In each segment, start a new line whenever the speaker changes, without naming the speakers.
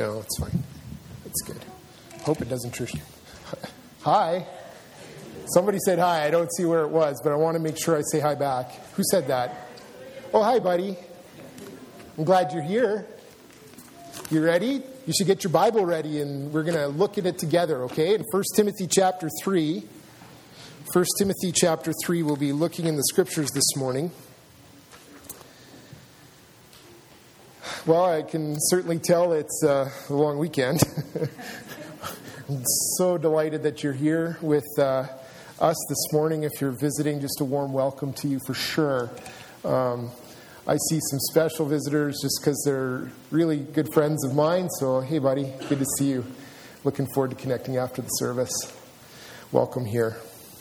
No, it's fine. It's good. Hope it doesn't trick you. Hi. Somebody said hi. I don't see where it was, but I want to make sure I say hi back. Who said that? Oh, hi, buddy. I'm glad you're here. You ready? You should get your Bible ready, and we're going to look at it together, okay? In 1 Timothy chapter 3. 1 Timothy chapter 3, we'll be looking in the scriptures this morning. Well, I can certainly tell it's a long weekend. I'm so delighted that you're here with us this morning. If you're visiting, just a warm welcome to you for sure. I see some special visitors just because they're really good friends of mine. So, hey, buddy, good to see you. Looking forward to connecting after the service. Welcome here.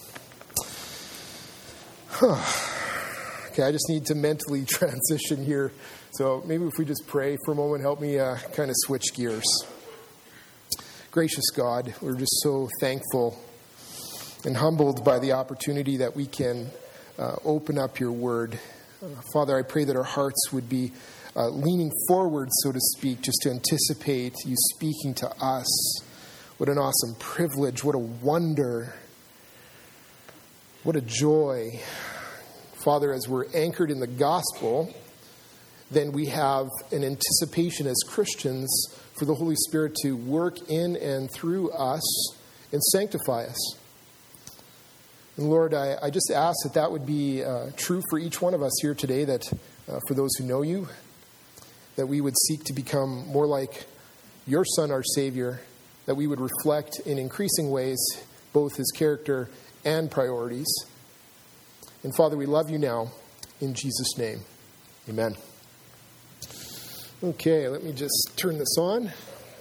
Okay, I just need to mentally transition here. So maybe if we just pray for a moment, help me kind of switch gears. Gracious God, we're just so thankful and humbled by the opportunity that we can open up your word. Father, I pray that our hearts would be leaning forward, so to speak, just to anticipate you speaking to us. What an awesome privilege. What a wonder. What a joy. Father, as we're anchored in the gospel, then we have an anticipation as Christians for the Holy Spirit to work in and through us and sanctify us. And Lord, I just ask that would be true for each one of us here today, that for those who know you, that we would seek to become more like your Son, our Savior, that we would reflect in increasing ways both his character and priorities. And Father, we love you now. In Jesus' name, amen. Okay, let me just turn this on.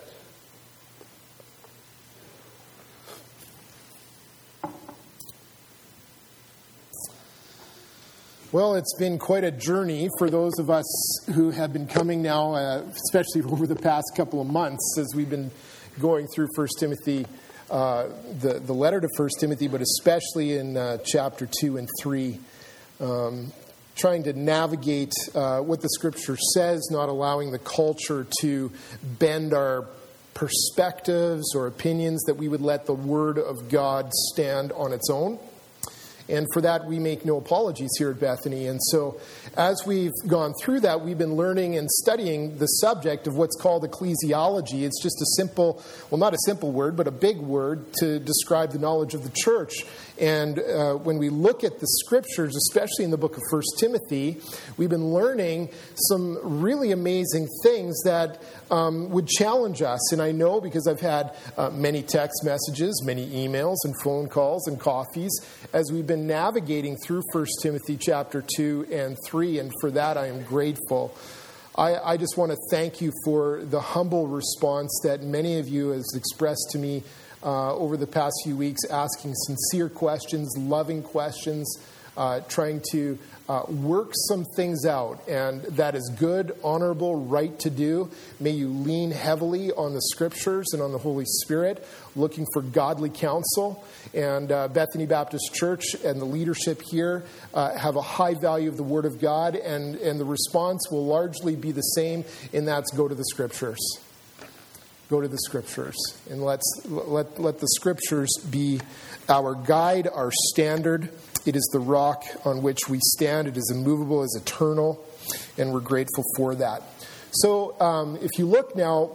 Well, it's been quite a journey for those of us who have been coming now, especially over the past couple of months, as we've been going through 1 Timothy, the letter to 1 Timothy, but especially in chapter 2 and 3, trying to navigate what the Scripture says, not allowing the culture to bend our perspectives or opinions, that we would let the Word of God stand on its own. And for that, we make no apologies here at Bethany. And so as we've gone through that, we've been learning and studying the subject of what's called ecclesiology. It's just a simple, well, not a simple word, but a big word to describe the knowledge of the church. And when we look at the scriptures, especially in the book of 1 Timothy, we've been learning some really amazing things that would challenge us. And I know because I've had many text messages, many emails and phone calls and coffees as we've been navigating through 1 Timothy chapter 2 and 3. And for that, I am grateful. I just want to thank you for the humble response that many of you has expressed to me over the past few weeks, asking sincere questions, loving questions, trying to work some things out. And that is good, honorable, right to do. May you lean heavily on the Scriptures and on the Holy Spirit, looking for godly counsel. And Bethany Baptist Church and the leadership here have a high value of the Word of God. And the response will largely be the same, and that's go to the Scriptures. Go to the Scriptures, and let the Scriptures be our guide, our standard. It is the rock on which we stand. It is immovable, it is eternal, and we're grateful for that. So if you look now,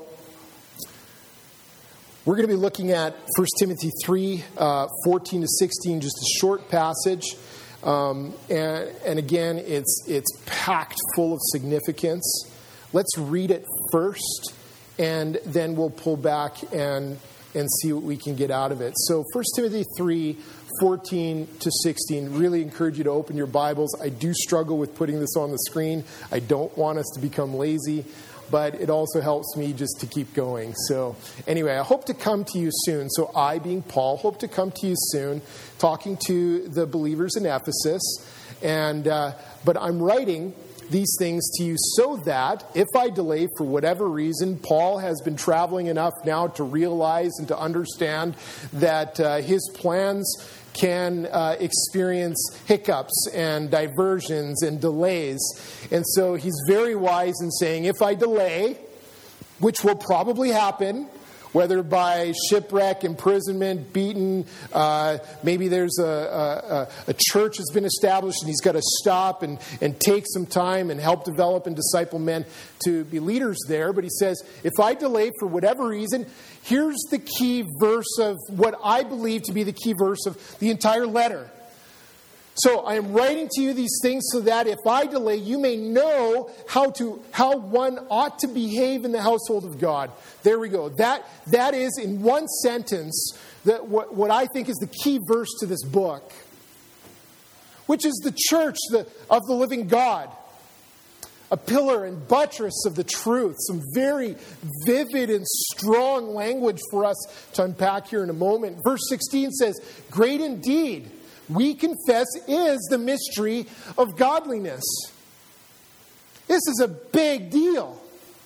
we're going to be looking at 1 Timothy 3, 14 to 16, just a short passage. And again, it's packed full of significance. Let's read it first, and then we'll pull back and see what we can get out of it. So 1 Timothy 3, 14 to 16. Really encourage you to open your Bibles. I do struggle with putting this on the screen. I don't want us to become lazy, but it also helps me just to keep going. So anyway, I hope to come to you soon. So I, being Paul, hope to come to you soon, talking to the believers in Ephesus. But I'm writing these things to you so that if I delay for whatever reason, Paul has been traveling enough now to realize and to understand that his plans can experience hiccups and diversions and delays. And so he's very wise in saying, if I delay, which will probably happen, whether by shipwreck, imprisonment, beaten, maybe there's a church has been established and he's got to stop and take some time and help develop and disciple men to be leaders there. But he says, if I delay for whatever reason, here's the key verse of what I believe to be the key verse of the entire letter. So I am writing to you these things so that if I delay, you may know how one ought to behave in the household of God. There we go. That is, in one sentence, what I think is the key verse to this book, which is the church of the living God. A pillar and buttress of the truth. Some very vivid and strong language for us to unpack here in a moment. Verse 16 says, great indeed, we confess, is the mystery of godliness. This is a big deal.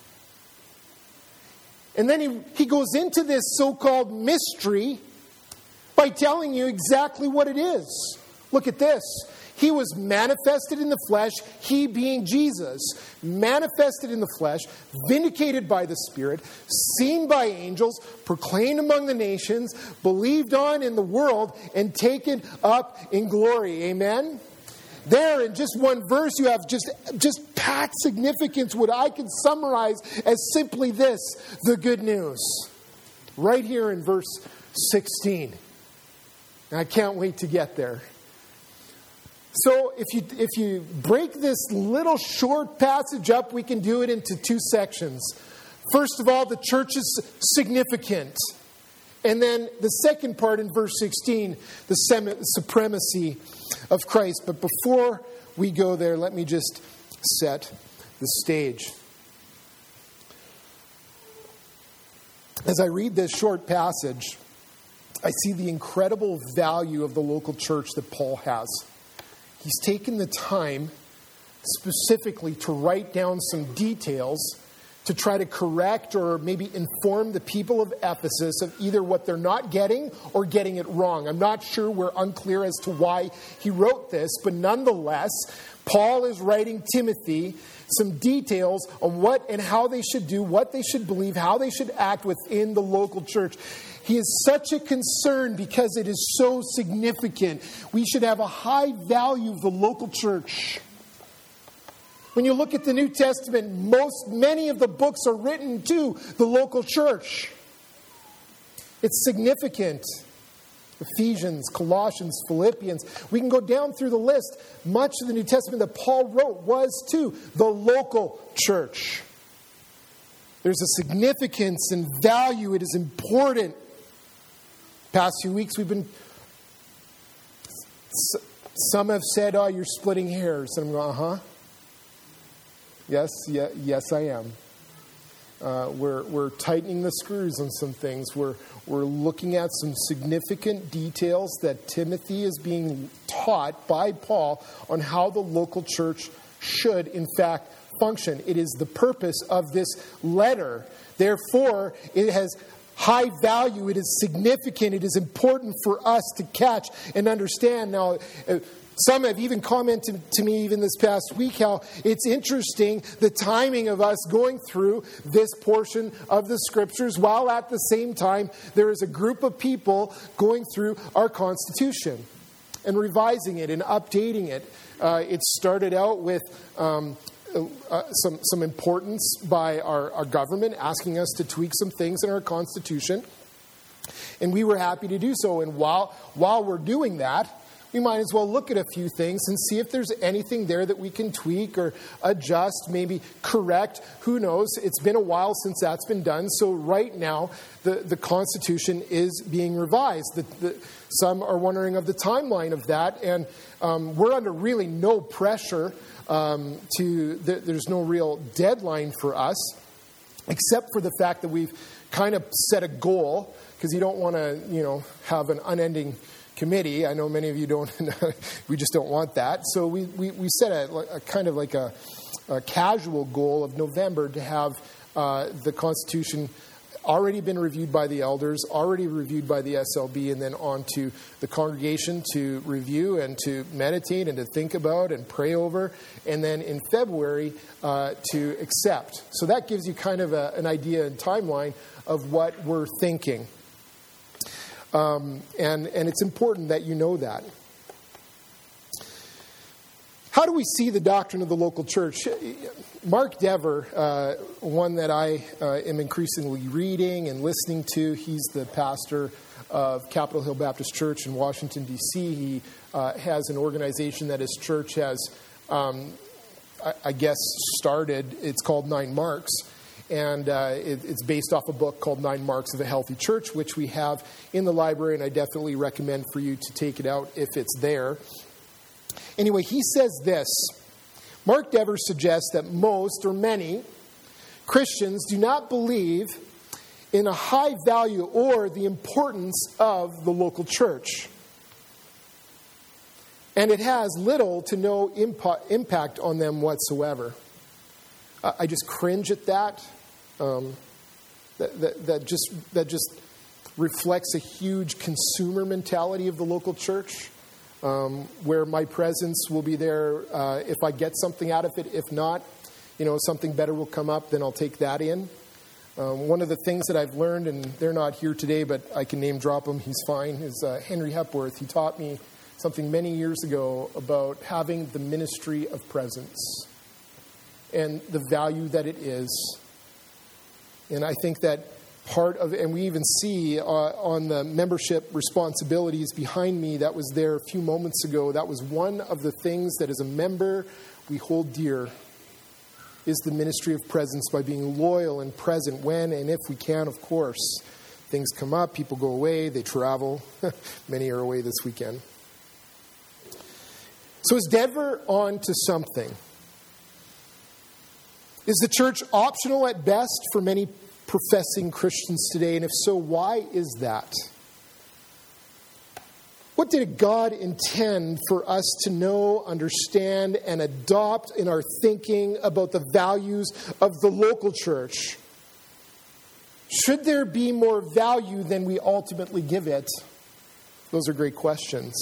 And then he goes into this so-called mystery by telling you exactly what it is. Look at this. He was manifested in the flesh, he being Jesus, manifested in the flesh, vindicated by the Spirit, seen by angels, proclaimed among the nations, believed on in the world, and taken up in glory. Amen? There, in just one verse, you have just packed significance, what I can summarize as simply this, the good news. Right here in verse 16. And I can't wait to get there. So if you break this little short passage up, we can do it into two sections. First of all, the church is significant. And then the second part in verse 16, the supremacy of Christ. But before we go there, let me just set the stage. As I read this short passage, I see the incredible value of the local church that Paul has. He's taken the time specifically to write down some details to try to correct or maybe inform the people of Ephesus of either what they're not getting or getting it wrong. I'm not sure, we're unclear as to why he wrote this, but nonetheless, Paul is writing Timothy some details on what and how they should do, what they should believe, how they should act within the local church. He is such a concern because it is so significant. We should have a high value of the local church. When you look at the New Testament, many of the books are written to the local church. It's significant. Ephesians, Colossians, Philippians. We can go down through the list. Much of the New Testament that Paul wrote was to the local church. There's a significance and value. It is important. Past few weeks we've been... Some have said, oh, you're splitting hairs. And I'm going, uh-huh. Yes, I am. We're tightening the screws on some things. We're looking at some significant details that Timothy is being taught by Paul on how the local church should, in fact, function. It is the purpose of this letter. Therefore, it has high value. It is significant. It is important for us to catch and understand. Now, some have even commented to me even this past week how it's interesting the timing of us going through this portion of the Scriptures while at the same time there is a group of people going through our Constitution and revising it and updating it. It started out with some importance by our government asking us to tweak some things in our Constitution. And we were happy to do so. And while we're doing that, we might as well look at a few things and see if there's anything there that we can tweak or adjust, maybe correct. Who knows? It's been a while since that's been done. So right now, the Constitution is being revised. Some are wondering of the timeline of that. And we're under really no pressure. There's no real deadline for us, except for the fact that we've kind of set a goal, because you don't want to, have an unending committee. I know many of you don't. We just don't want that. So we set a kind of like a casual goal of November to have the Constitution already been reviewed by the elders, already reviewed by the SLB, and then on to the congregation to review and to meditate and to think about and pray over, and then in February to accept. So that gives you kind of an idea and timeline of what we're thinking. And it's important that you know that. How do we see the doctrine of the local church? Mark Dever, one that I am increasingly reading and listening to, he's the pastor of Capitol Hill Baptist Church in Washington, D.C. He has an organization that his church has, started. It's called 9 Marks. And it's based off a book called 9 Marks of a Healthy Church, which we have in the library, and I definitely recommend for you to take it out if it's there. Anyway, he says this. Mark Dever suggests that most or many Christians do not believe in a high value or the importance of the local church. And it has little to no impact on them whatsoever. I just cringe at that. That just reflects a huge consumer mentality of the local church. Where my presence will be there if I get something out of it. If not, something better will come up, then I'll take that in. One of the things that I've learned, and they're not here today, but I can name drop him, he's fine, is Henry Hepworth. He taught me something many years ago about having the ministry of presence and the value that it is. And I think that part of, and we even see on the membership responsibilities behind me that was there a few moments ago, that was one of the things that as a member we hold dear, is the ministry of presence, by being loyal and present when and if we can, of course. Things come up, people go away, they travel. Many are away this weekend. So is Dever on to something? Is the church optional at best for many professing Christians today? And if so, why is that? What did God intend for us to know, understand, and adopt in our thinking about the values of the local church? Should there be more value than we ultimately give it? Those are great questions.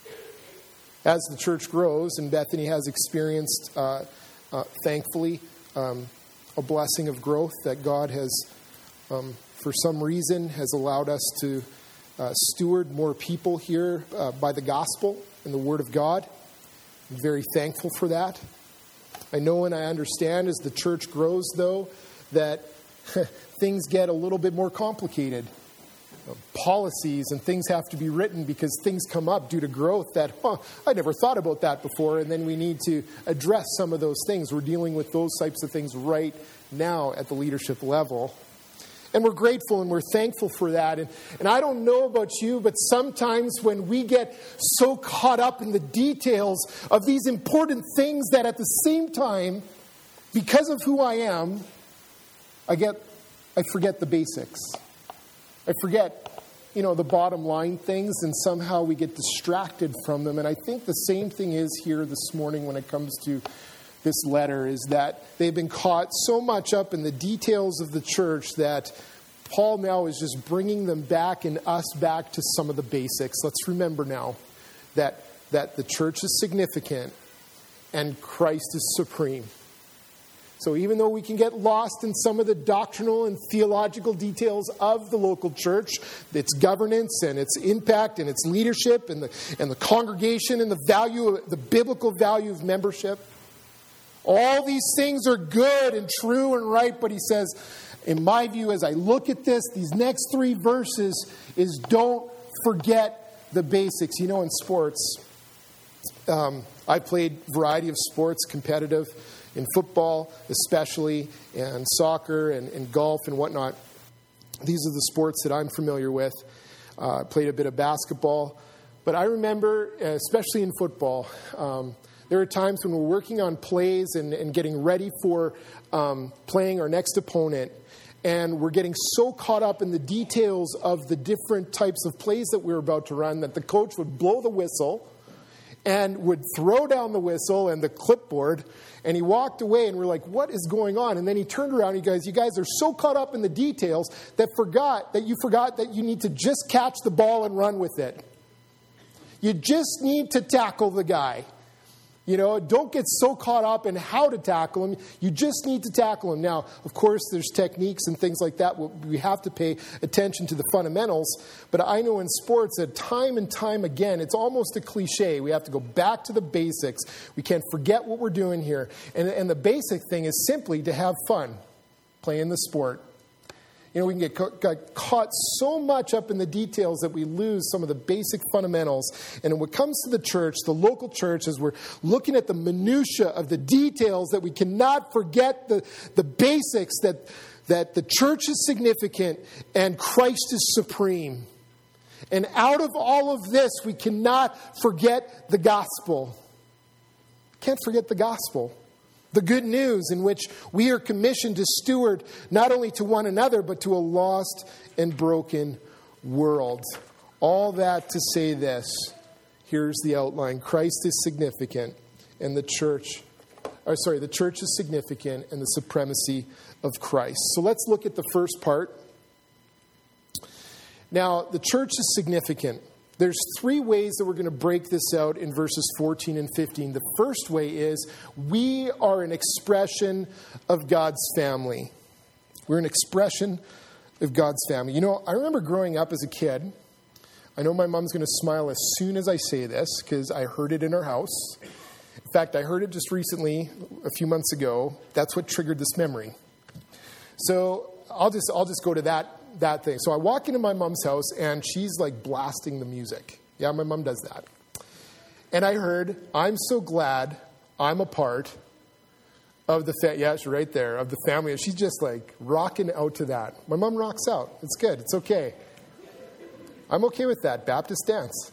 As the church grows, and Bethany has experienced, thankfully, a blessing of growth that God has, for some reason, has allowed us to steward more people here by the gospel and the Word of God. I'm very thankful for that. I know and I understand as the church grows, though, that things get a little bit more complicated. Policies and things have to be written because things come up due to growth that, I never thought about that before, and then we need to address some of those things. We're dealing with those types of things right now at the leadership level. And we're grateful and we're thankful for that. And I don't know about you, but sometimes when we get so caught up in the details of these important things that at the same time, because of who I am, I forget the basics. I forget, the bottom line things, and somehow we get distracted from them. And I think the same thing is here this morning when it comes to this letter, is that they've been caught so much up in the details of the church that Paul now is just bringing them back and us back to some of the basics. Let's remember now that the church is significant and Christ is supreme. So even though we can get lost in some of the doctrinal and theological details of the local church, its governance and its impact and its leadership and the congregation and the biblical value of membership, all these things are good and true and right. But he says, in my view, as I look at this, these next 3 verses is don't forget the basics. In sports, I played a variety of sports, competitive, in football especially, and soccer and golf and whatnot. These are the sports that I'm familiar with. I played a bit of basketball. But I remember, especially in football, there are times when we're working on plays and getting ready for playing our next opponent, and we're getting so caught up in the details of the different types of plays that we're about to run that the coach would blow the whistle, and would throw down the whistle and the clipboard, and he walked away, and we're like, what is going on? And then he turned around and he goes, you guys are so caught up in the details that you forgot that you need to just catch the ball and run with it. You just need to tackle the guy. Don't get so caught up in how to tackle him. You just need to tackle him. Now, of course, there's techniques and things like that. We have to pay attention to the fundamentals. But I know in sports that time and time again, it's almost a cliche. We have to go back to the basics. We can't forget what we're doing here. And the basic thing is simply to have fun playing the sport. We can get caught so much up in the details that we lose some of the basic fundamentals. And when it comes to the church, the local church, as we're looking at the minutia of the details, that we cannot forget the basics, that the church is significant and Christ is supreme. And out of all of this, we cannot forget the gospel. Can't forget the gospel. The good news in which we are commissioned to steward not only to one another, but to a lost and broken world. All that to say this. Here's the outline. Christ is significant, and the church is significant, and the supremacy of Christ. So let's look at the first part. Now, the church is significant. There's three ways that we're going to break this out in verses 14 and 15. The first way is we are an expression of God's family. We're an expression of God's family. I remember growing up as a kid. I know my mom's going to smile as soon as I say this because I heard it in our house. In fact, I heard it just recently, a few months ago. That's what triggered this memory. So I'll just go to that thing. So I walk into my mom's house, and she's like blasting the music. Yeah, my mom does that. And I heard, I'm so glad I'm a part of the she's right there, of the family. She's just like rocking out to that. My mom rocks out. It's good. It's okay. I'm okay with that. Baptist dance.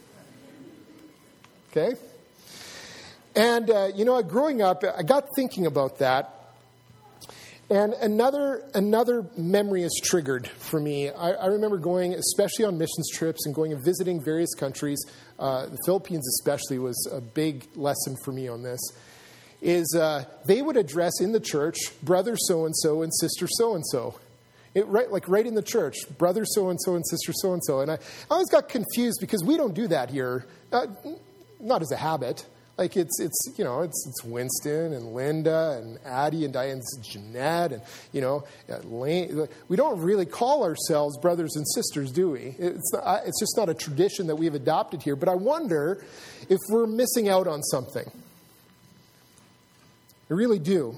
Okay? And, growing up, I got thinking about that. And another memory is triggered for me. I remember going, especially on missions trips and going and visiting various countries. The Philippines especially was a big lesson for me on this. They would address in the church, brother so-and-so and sister so-and-so. Right in the church, brother so-and-so and sister so-and-so. And I always got confused because we don't do that here. Not as a habit. Like it's Winston and Linda and Addie and Diane and Jeanette and Lane. We don't really call ourselves brothers and sisters, do we? It's just not a tradition that we've adopted here. But I wonder if we're missing out on something. I really do.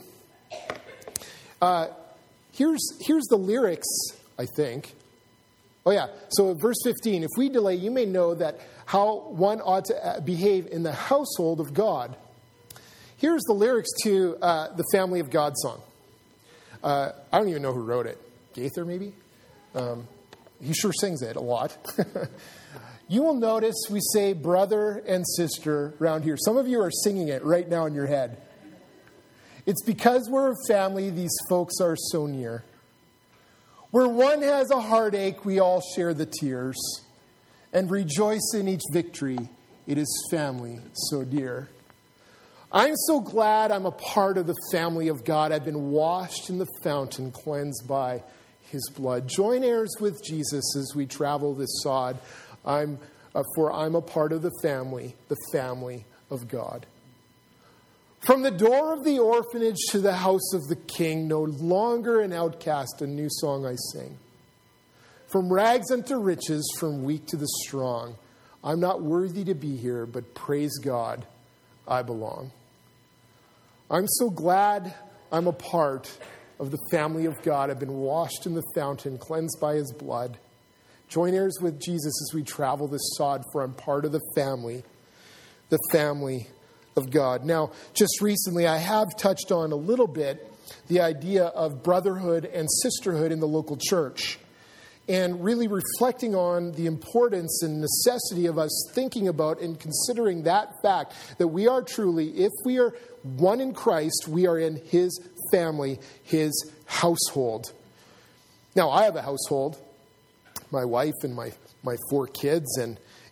Here's the lyrics, I think. Oh yeah. So verse 15, if we delay, you may know that how one ought to behave in the household of God. Here's the lyrics to the Family of God song. I don't even know who wrote it. Gaither, maybe? He sure sings it a lot. You will notice we say brother and sister around here. Some of you are singing it right now in your head. It's because we're a family, these folks are so near. Where one has a heartache, we all share the tears and rejoice in each victory. It is family so dear. I'm so glad I'm a part of the family of God. I've been washed in the fountain, cleansed by his blood. Join heirs with Jesus as we travel this sod. For I'm a part of the family of God. From the door of the orphanage to the house of the king, no longer an outcast, a new song I sing. From rags unto riches, from weak to the strong. I'm not worthy to be here, but praise God, I belong. I'm so glad I'm a part of the family of God. I've been washed in the fountain, cleansed by his blood. Join heirs with Jesus as we travel this sod, for I'm part of the family of God. Now, just recently, I have touched on a little bit the idea of brotherhood and sisterhood in the local church, and really reflecting on the importance and necessity of us thinking about and considering that fact that we are truly, if we are one in Christ, we are in his family, his household. Now, I have a household, my wife and my 4 kids, and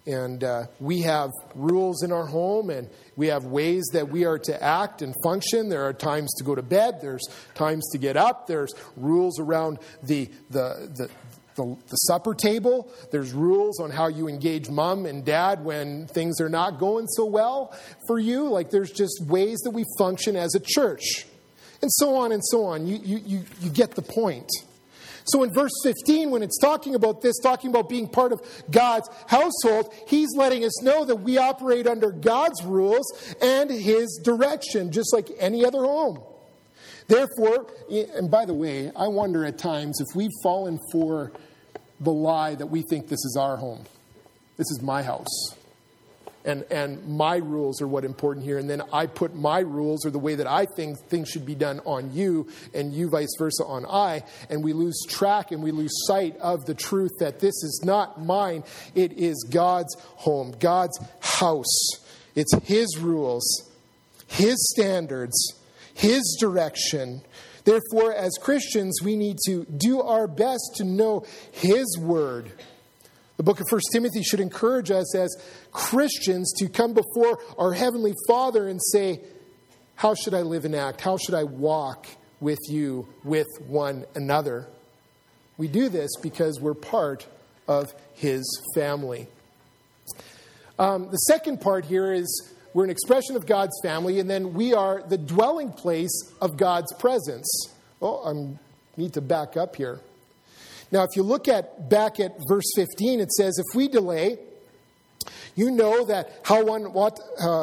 And we have rules in our home, and we have ways that we are to act and function. There are times to go to bed. There's times to get up. There's rules around the supper table. There's rules on how you engage mom and dad when things are not going so well for you. Like, there's just ways that we function as a church. And so on and so on. You get the point. So in verse 15, when it's talking about this, talking about being part of God's household, he's letting us know that we operate under God's rules and his direction, just like any other home. Therefore, and by the way, I wonder at times if we've fallen for the lie that we think this is our home. This is my house. And my rules are what important here. And then I put my rules or the way that I think things should be done on you, and you vice versa on I. And we lose track and we lose sight of the truth that this is not mine. It is God's home, God's house. It's his rules, his standards, his direction. Therefore, as Christians, we need to do our best to know his word. The book of 1 Timothy should encourage us as Christians to come before our Heavenly Father and say, how should I live and act? How should I walk with you, with one another? We do this because we're part of his family. The second part here is we're an expression of God's family, and then we are the dwelling place of God's presence. Well, I need to back up here. Now, if you look back at verse 15, it says, if we delay, you know that how one ought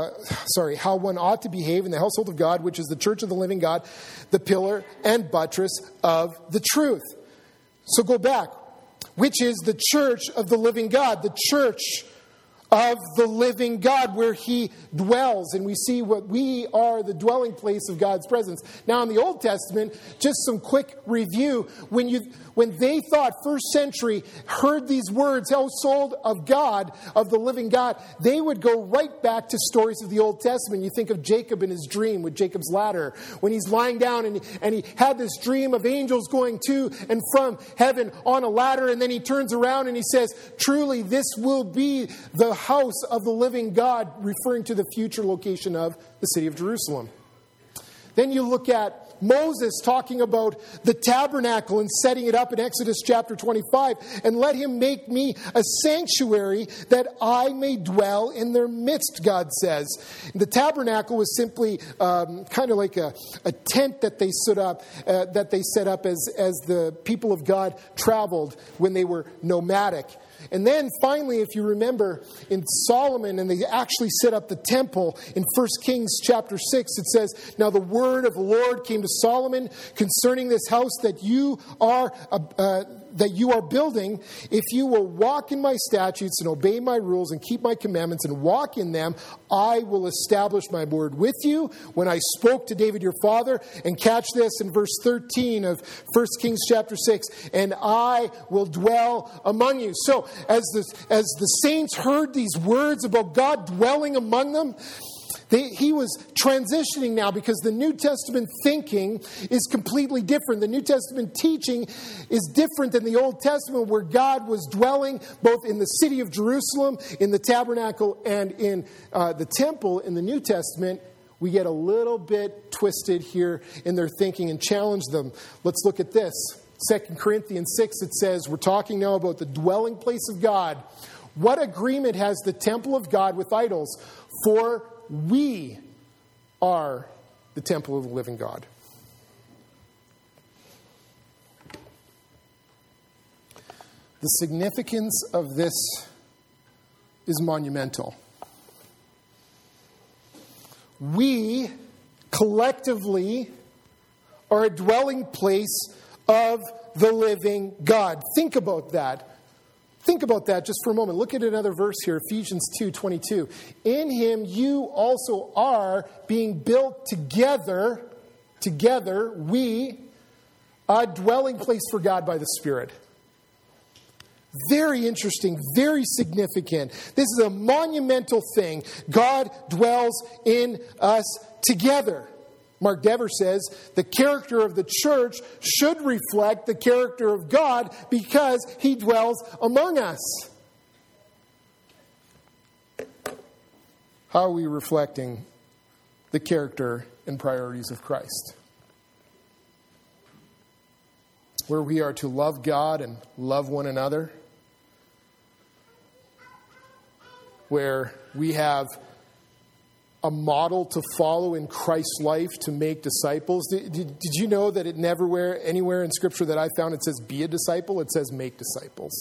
to behave in the household of God, which is the church of the living God, the pillar and buttress of the truth. So go back. Which is the church of the living God, the church of the living God where he dwells. And we see what we are, the dwelling place of God's presence. Now in the Old Testament, just some quick review. When they thought, first century, heard these words, household of God, of the living God, they would go right back to stories of the Old Testament. You think of Jacob in his dream with Jacob's ladder, when he's lying down and he had this dream of angels going to and from heaven on a ladder, and then he turns around and he says, truly this will be the house of the living God, referring to the future location of the city of Jerusalem. Then you look at Moses talking about the tabernacle and setting it up in Exodus chapter 25. And let him make me a sanctuary that I may dwell in their midst, God says. The tabernacle was simply kind of like a tent that they set up as the people of God traveled when they were nomadic. And then finally, if you remember, in Solomon, and they actually set up the temple in 1 Kings chapter 6, it says, now the word of the Lord came to Solomon concerning this house that you are building. If you will walk in my statutes and obey my rules and keep my commandments and walk in them, I will establish my word with you when I spoke to David your father. And catch this in verse 13 of 1 Kings chapter 6, and I will dwell among you. So as the saints heard these words about God dwelling among them, he was transitioning now, because the New Testament thinking is completely different. The New Testament teaching is different than the Old Testament, where God was dwelling both in the city of Jerusalem, in the tabernacle, and in the temple. In the New Testament, we get a little bit twisted here in their thinking and challenge them. Let's look at this. 2 Corinthians 6, it says, we're talking now about the dwelling place of God. What agreement has the temple of God with idols? For we are the temple of the living God. The significance of this is monumental. We collectively are a dwelling place of the living God. Think about that. Think about that just for a moment. Look at another verse here, Ephesians 2:22. In him you also are being built together, we, a dwelling place for God by the Spirit. Very interesting, very significant. This is a monumental thing. God dwells in us together. Mark Dever says the character of the church should reflect the character of God because he dwells among us. How are we reflecting the character and priorities of Christ? Where we are to love God and love one another. Where we have a model to follow in Christ's life to make disciples. Did you know that anywhere in Scripture that I found it says be a disciple? It says make disciples.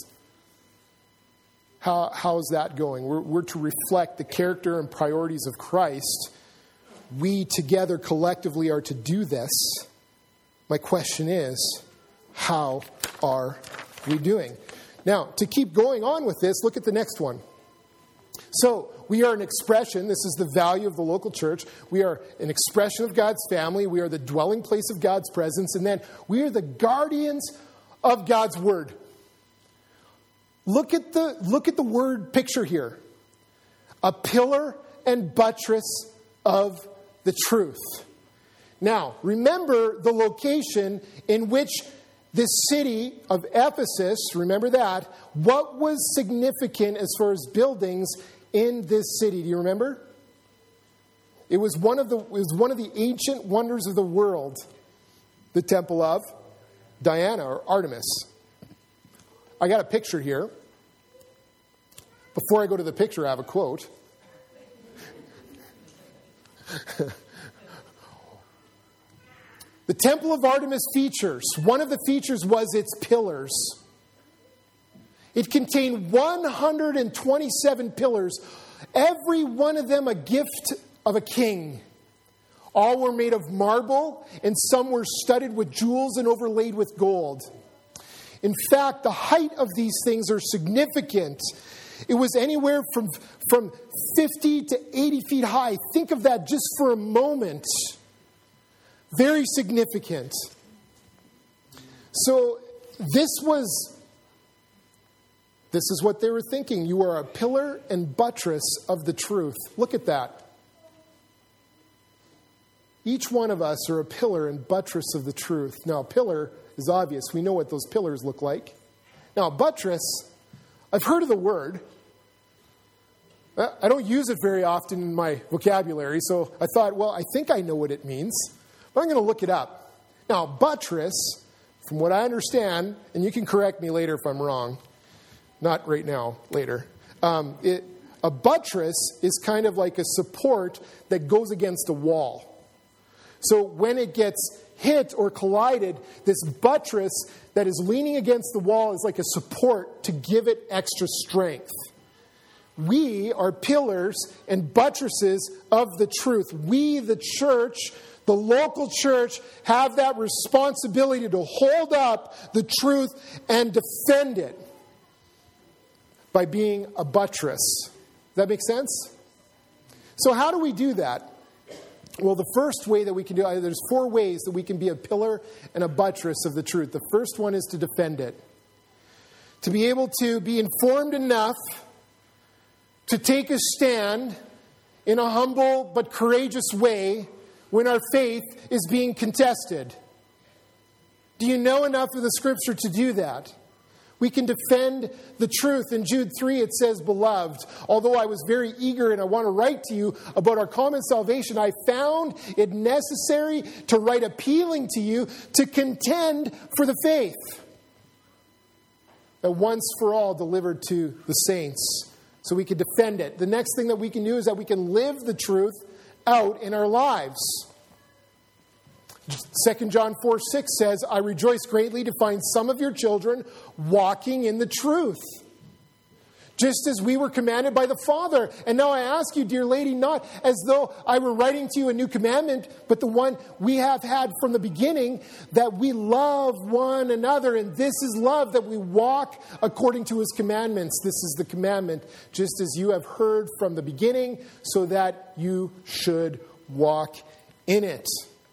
How is that going? We're to reflect the character and priorities of Christ. We together collectively are to do this. My question is, how are we doing? Now, to keep going on with this, look at the next one. So, we are an expression. This is the value of the local church. We are an expression of God's family. We are the dwelling place of God's presence. And then we are the guardians of God's word. Look at the word picture here. A pillar and buttress of the truth. Now, remember the location in which this city of Ephesus, remember that, what was significant as far as buildings in this city? Do you remember? It was one of the ancient wonders of the world, the temple of Diana or Artemis. I got a picture here. Before I go to the picture, I have a quote. The Temple of Artemis features, one of the features was its pillars. It contained 127 pillars, every one of them a gift of a king. All were made of marble, and some were studded with jewels and overlaid with gold. In fact, the height of these things are significant. It was anywhere from 50 to 80 feet high. Think of that just for a moment. Very significant. So this is what they were thinking. You are a pillar and buttress of the truth. Look at that. Each one of us are a pillar and buttress of the truth. Now, pillar is obvious. We know what those pillars look like. Now, buttress, I've heard of the word. I don't use it very often in my vocabulary, so I thought, well, I think I know what it means. But I'm going to look it up. Now, buttress, from what I understand, and you can correct me later if I'm wrong. Not right now, later. A buttress is kind of like a support that goes against a wall. So when it gets hit or collided, this buttress that is leaning against the wall is like a support to give it extra strength. We are pillars and buttresses of the truth. We, the church, the local church, have that responsibility to hold up the truth and defend it by being a buttress. Does that make sense? So how do we do that? Well, the first way that we can do it, there's 4 ways that we can be a pillar and a buttress of the truth. The first one is to defend it. To be able to be informed enough to take a stand in a humble but courageous way when our faith is being contested. Do you know enough of the Scripture to do that? We can defend the truth. In Jude 3, it says, "Beloved, although I was very eager and I want to write to you about our common salvation, I found it necessary to write appealing to you to contend for the faith that once for all delivered to the saints." So we can defend it. The next thing that we can do is that we can live the truth out in our lives. 2 John 4:6 says, "I rejoice greatly to find some of your children walking in the truth, just as we were commanded by the Father." And now I ask you, dear lady, not as though I were writing to you a new commandment, but the one we have had from the beginning, that we love one another. And this is love, that we walk according to His commandments. This is the commandment, just as you have heard from the beginning, so that you should walk in it.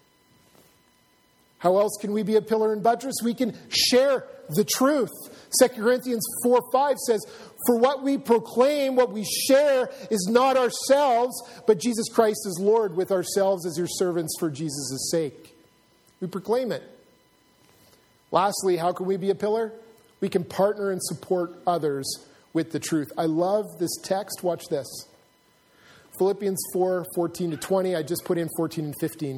How else can we be a pillar and buttress? We can share the truth. 2 Corinthians 4:5 says, "For what we proclaim, what we share, is not ourselves, but Jesus Christ is Lord, with ourselves as your servants for Jesus' sake." We proclaim it. Lastly, how can we be a pillar? We can partner and support others with the truth. I love this text. Watch this. Philippians 4, 14 to 20. I just put in 14 and 15.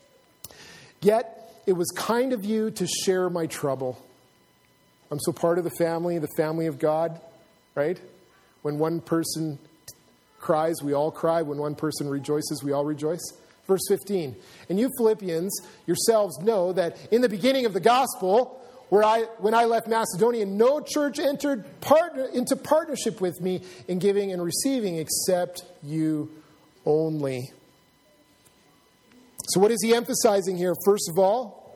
Yet it was kind of you to share my trouble. I'm so part of the family of God, right? When one person cries, we all cry. When one person rejoices, we all rejoice. Verse 15. And you Philippians yourselves know that in the beginning of the gospel, when I left Macedonia, no church entered into partnership with me in giving and receiving except you only. So what is he emphasizing here? First of all,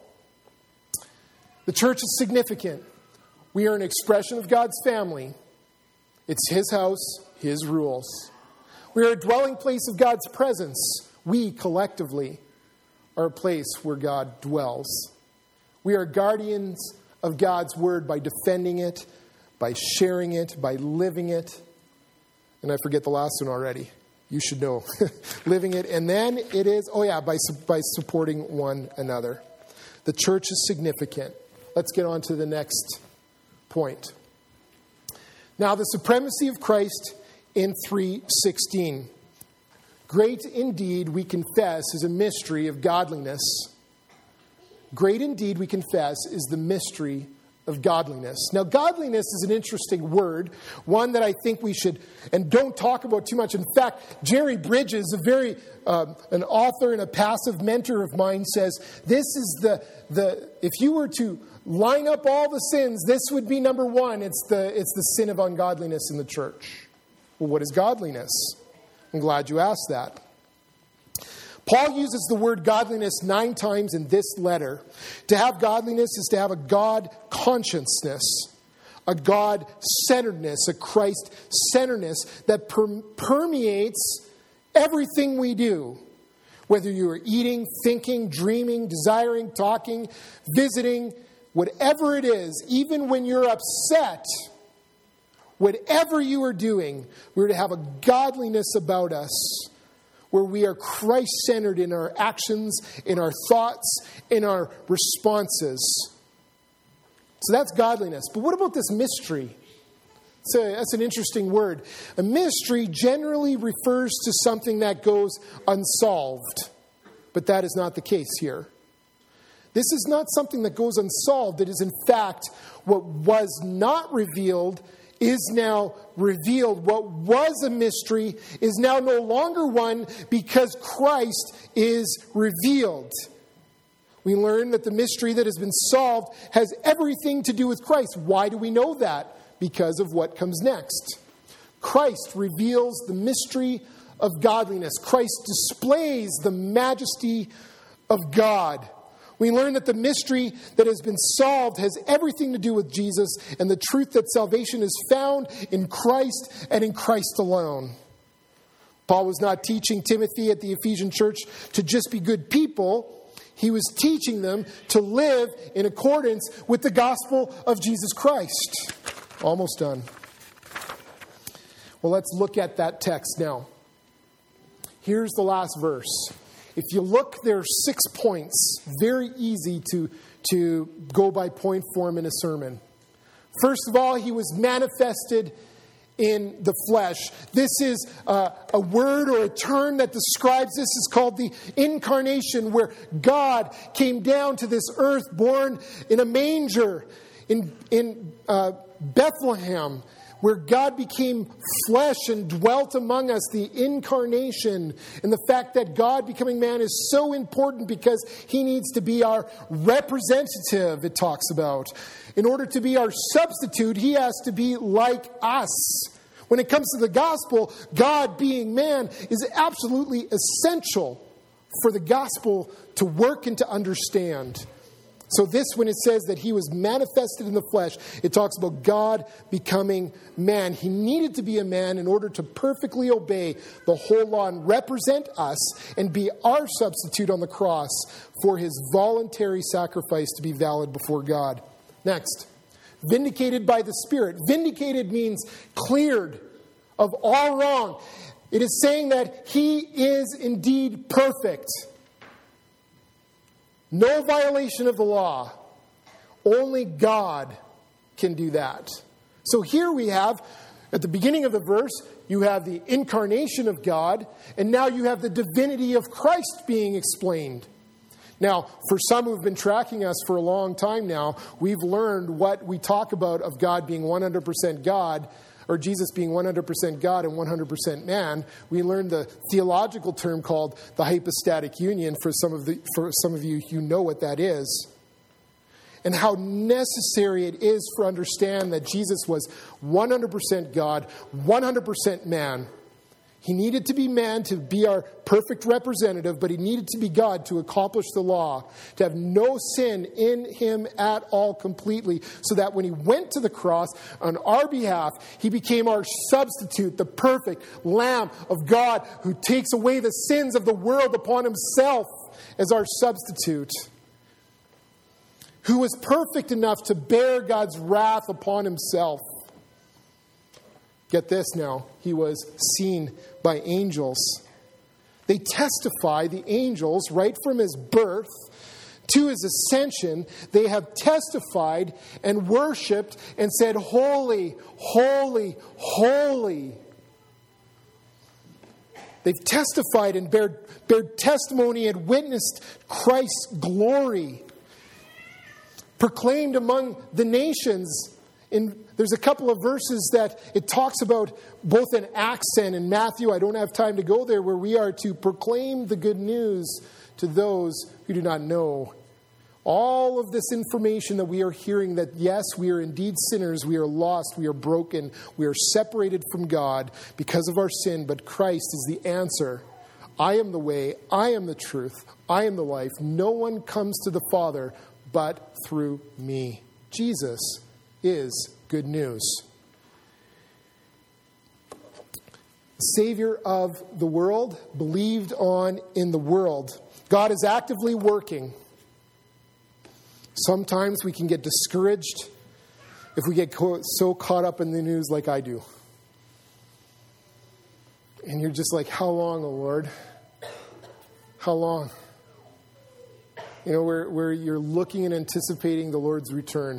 the church is significant. We are an expression of God's family. It's His house, His rules. We are a dwelling place of God's presence. We collectively are a place where God dwells. We are guardians of God's word by defending it, by sharing it, by living it. And I forget the last one already. You should know. Living it. And then it is, by supporting one another. The church is significant. Let's get on to the next point. Now, the supremacy of Christ in 3:16. Great indeed, we confess, is a mystery of godliness. Great indeed, we confess, is the mystery of godliness. Now, godliness is an interesting word, one that I think we should and don't talk about too much. In fact, Jerry Bridges, an author and a passive mentor of mine, says this is the if you were to line up all the sins, this would be number one. It's the sin of ungodliness in the church. Well, what is godliness? I'm glad you asked that. Paul uses the word godliness 9 times in this letter. To have godliness is to have a God consciousness, a God-centeredness, a Christ-centeredness that permeates everything we do. Whether you are eating, thinking, dreaming, desiring, talking, visiting, whatever it is, even when you're upset, whatever you are doing, we're to have a godliness about us where we are Christ-centered in our actions, in our thoughts, in our responses. So that's godliness. But what about this mystery? That's an interesting word. A mystery generally refers to something that goes unsolved. But that is not the case here. This is not something that goes unsolved. It is, in fact, what was not revealed is now revealed. What was a mystery is now no longer one because Christ is revealed. We learn that the mystery that has been solved has everything to do with Christ. Why do we know that? Because of what comes next. Christ reveals the mystery of godliness. Christ displays the majesty of God. We learn that the mystery that has been solved has everything to do with Jesus and the truth that salvation is found in Christ and in Christ alone. Paul was not teaching Timothy at the Ephesian church to just be good people. He was teaching them to live in accordance with the gospel of Jesus Christ. Almost done. Well, let's look at that text now. Here's the last verse. If you look, there are 6 points. Very easy to go by point form in a sermon. First of all, he was manifested in the flesh. This is a word or a term that describes this. It's called the incarnation, where God came down to this earth, born in a manger in Bethlehem, where God became flesh and dwelt among us. The incarnation and the fact that God becoming man is so important because he needs to be our representative, it talks about. In order to be our substitute, he has to be like us. When it comes to the gospel, God being man is absolutely essential for the gospel to work and to understand. So this, when it says that he was manifested in the flesh, it talks about God becoming man. He needed to be a man in order to perfectly obey the whole law and represent us and be our substitute on the cross for his voluntary sacrifice to be valid before God. Next, vindicated by the Spirit. Vindicated means cleared of all wrong. It is saying that he is indeed perfect. No violation of the law. Only God can do that. So here we have At the beginning of the verse, you have the incarnation of God, and now you have the divinity of Christ being explained. Now, for some who've been tracking us for a long time now, we've learned what we talk about of God being 100% God, or Jesus being 100% God and 100% man. We learned the theological term called the hypostatic union. For some of you, you know what that is. And how necessary it is to understand that Jesus was 100% God, 100% man. He needed to be man to be our perfect representative, but he needed to be God to accomplish the law, to have no sin in him at all completely, so that when he went to the cross on our behalf, he became our substitute, the perfect Lamb of God who takes away the sins of the world upon himself as our substitute, who was perfect enough to bear God's wrath upon himself. Get this now. He was seen by angels. They testify, the angels, right from his birth to his ascension, they have testified and worshipped and said, "Holy, holy, holy." They've testified and bared testimony and witnessed Christ's glory, proclaimed among the nations. There's a couple of verses that it talks about, both in Acts and in Matthew. I don't have time to go there, where we are to proclaim the good news to those who do not know. All of this information that we are hearing, that yes, we are indeed sinners, we are lost, we are broken, we are separated from God because of our sin, but Christ is the answer. I am the way, I am the truth, I am the life. No one comes to the Father but through me. Jesus is good news. Savior of the world, believed on in the world. God is actively working. Sometimes we can get discouraged if we get so caught up in the news like I do. And you're just like, how long, O Lord? How long? You know, where you're looking and anticipating the Lord's return.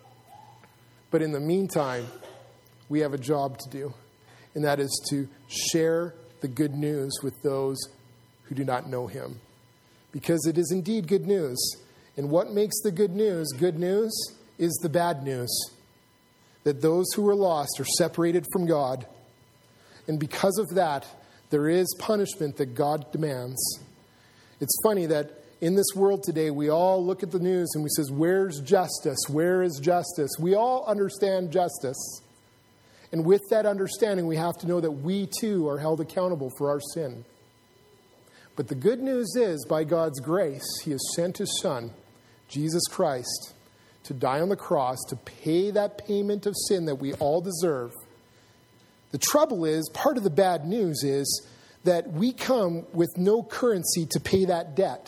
But in the meantime, we have a job to do. And that is to share the good news with those who do not know him. Because it is indeed good news. And what makes the good news is the bad news. That those who are lost are separated from God. And because of that, there is punishment that God demands. It's funny that in this world today, we all look at the news and we say, where's justice? Where is justice? We all understand justice. And with that understanding, we have to know that we too are held accountable for our sin. But the good news is, by God's grace, he has sent his Son, Jesus Christ, to die on the cross, to pay that payment of sin that we all deserve. The trouble is, part of the bad news is that we come with no currency to pay that debt.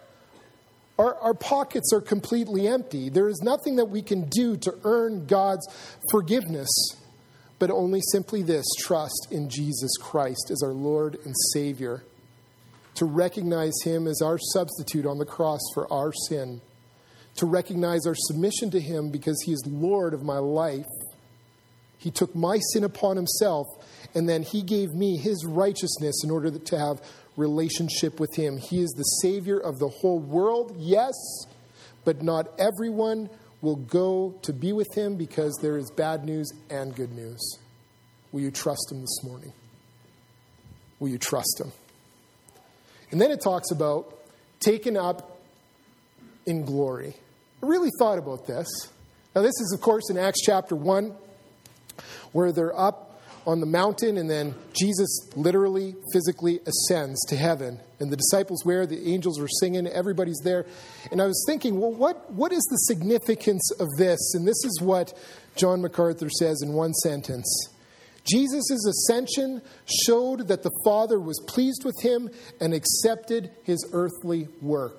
Our pockets are completely empty. There is nothing that we can do to earn God's forgiveness, but only simply this: trust in Jesus Christ as our Lord and Savior, to recognize him as our substitute on the cross for our sin, to recognize our submission to him because he is Lord of my life. He took my sin upon himself, and then he gave me his righteousness in order to have relationship with him. He is the Savior of the whole world, yes, but not everyone will go to be with him, because there is bad news and good news. Will you trust him this morning? Will you trust him? And then it talks about taken up in glory. I really thought about this. Now this is, of course, in Acts chapter 1, where they're up on the mountain, and then Jesus literally, physically ascends to heaven. And the disciples were, the angels were singing, everybody's there. And I was thinking, well, what is the significance of this? And this is what John MacArthur says in one sentence. Jesus' ascension showed that the Father was pleased with him and accepted his earthly work.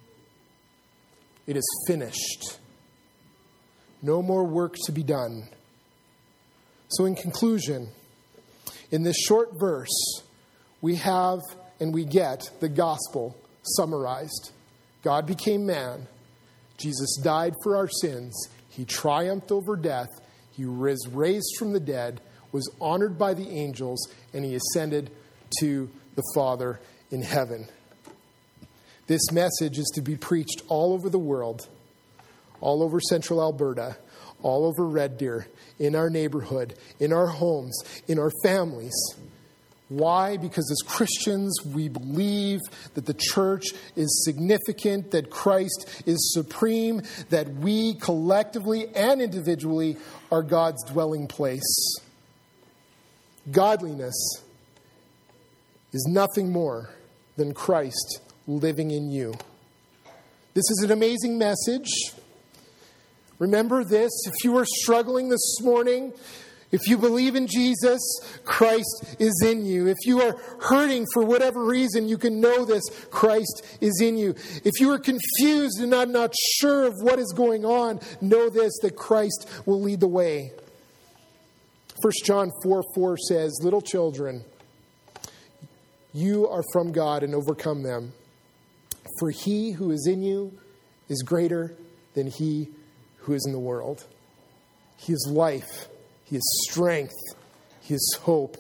It is finished. No more work to be done. So in conclusion, in this short verse, we have and we get the gospel summarized. God became man. Jesus died for our sins. He triumphed over death. He was raised from the dead. was honored by the angels, and he ascended to the Father in heaven. This message is to be preached all over the world, all over central Alberta, all over Red Deer, in our neighborhood, in our homes, in our families. Why? Because as Christians, we believe that the church is significant, that Christ is supreme, that we collectively and individually are God's dwelling place. Godliness is nothing more than Christ living in you. This is an amazing message. Remember this, if you are struggling this morning, if you believe in Jesus, Christ is in you. If you are hurting for whatever reason, you can know this, Christ is in you. If you are confused and not sure of what is going on, know this, that Christ will lead the way. 1 John 4:4 says, "Little children, you are from God and overcome them. For he who is in you is greater than he who is in the world." He is life. He is strength. He is hope.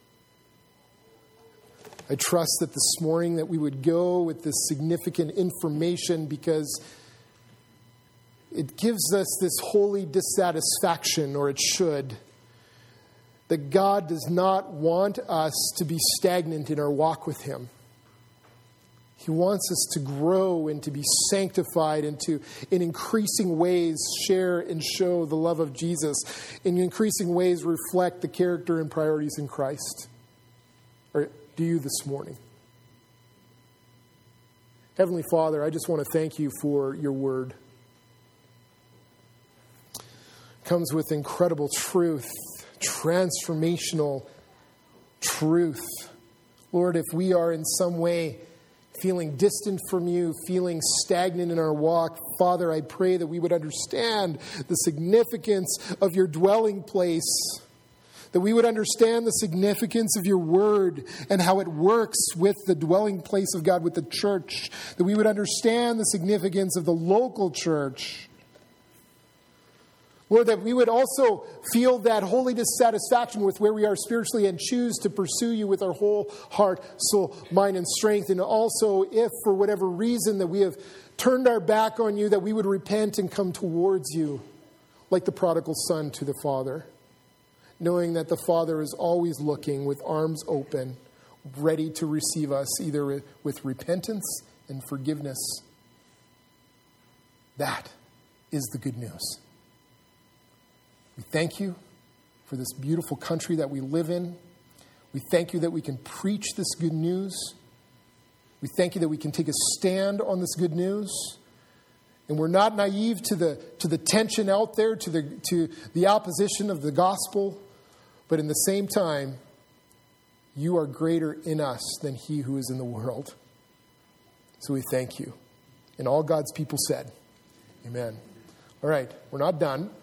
I trust that this morning that we would go with this significant information because it gives us this holy dissatisfaction, or it should, that God does not want us to be stagnant in our walk with Him. He wants us to grow and to be sanctified and to, in increasing ways, share and show the love of Jesus. In increasing ways, reflect the character and priorities in Christ. Or do you this morning? Heavenly Father, I just want to thank you for your word. It comes with incredible truth, transformational truth. Lord, if we are in some way feeling distant from you, feeling stagnant in our walk, Father, I pray that we would understand the significance of your dwelling place, that we would understand the significance of your word and how it works with the dwelling place of God, with the church, that we would understand the significance of the local church. Lord, that we would also feel that holy dissatisfaction with where we are spiritually and choose to pursue you with our whole heart, soul, mind, and strength. And also, if for whatever reason that we have turned our back on you, that we would repent and come towards you like the prodigal son to the Father, knowing that the Father is always looking with arms open, ready to receive us either with repentance and forgiveness. That is the good news. We thank you for this beautiful country that we live in. We thank you that we can preach this good news. We thank you that we can take a stand on this good news. And we're not naive to the tension out there, to the opposition of the gospel. But in the same time, you are greater in us than he who is in the world. So we thank you. And all God's people said, amen. All right, we're not done.